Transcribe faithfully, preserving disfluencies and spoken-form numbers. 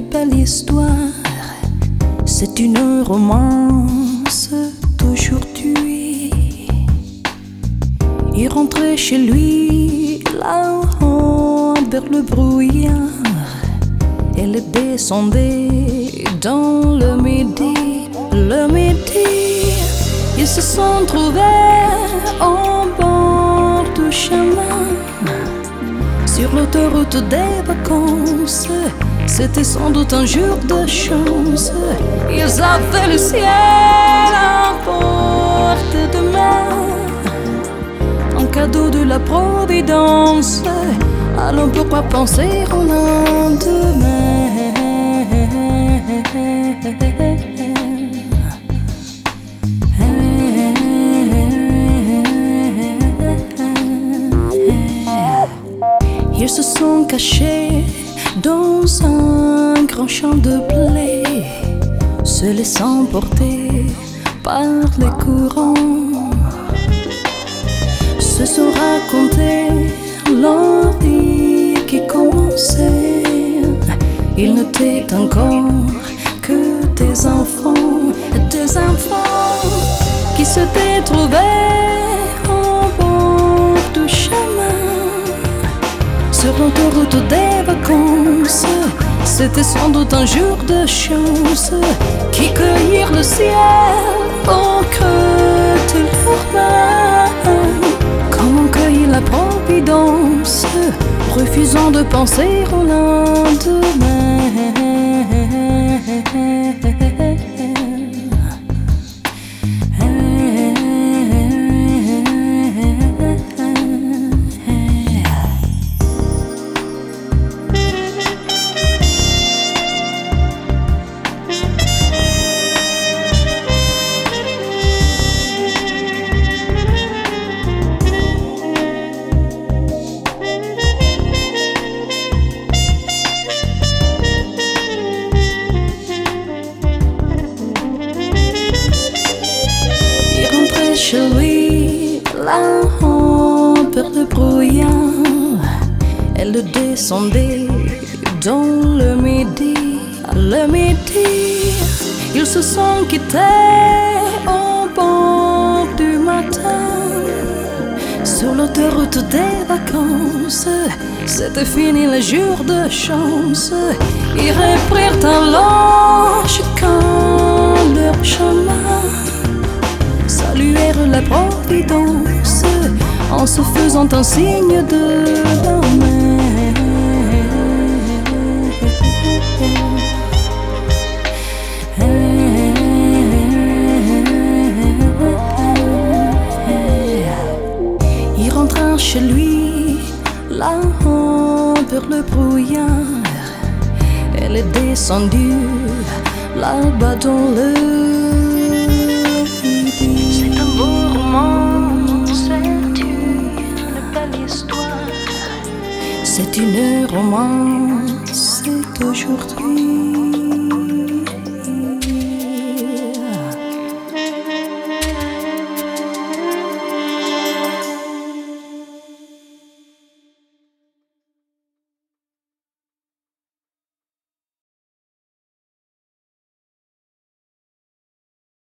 belle histoire. C'est une romance d'aujourd'hui. Il rentrait chez lui là-haut vers le brouillard. Elle descendait dans le midi. Le midi, ils se sont trouvés au bord du chemin. Sur l'autoroute des vacances, c'était sans doute un jour de chance. Ils avaient le ciel à portée de main, un cadeau de la Providence. Alors pourquoi penser au lendemain? Ils se sont cachés dans un grand champ de blé, se laissant porter par les courants. Se sont racontés leur vie qui commençait. Ils n'étaient encore que des enfants, des enfants qui s'étaient trouvés au bord du chemin. Sur l'autoroute des vacances, c'était sans doute un jour de chance, qui cueillirent le ciel au creux de leurs mains, comme on cueille la providence, refusant de penser au lendemain. Chez lui, là-haut vers le brouillard, elle descendait dans le midi. Le midi, ils se sont quittés au bord du matin. Sur l'autoroute des vacances, c'était fini le jour de chance. Ils reprirent alors chacun leur chemin, saluèrent la providence en se faisant un signe de la main. Il rentra chez lui là-haut vers le brouillard. Elle est descendue là-bas dans le c'est une romance d'aujourd'hui.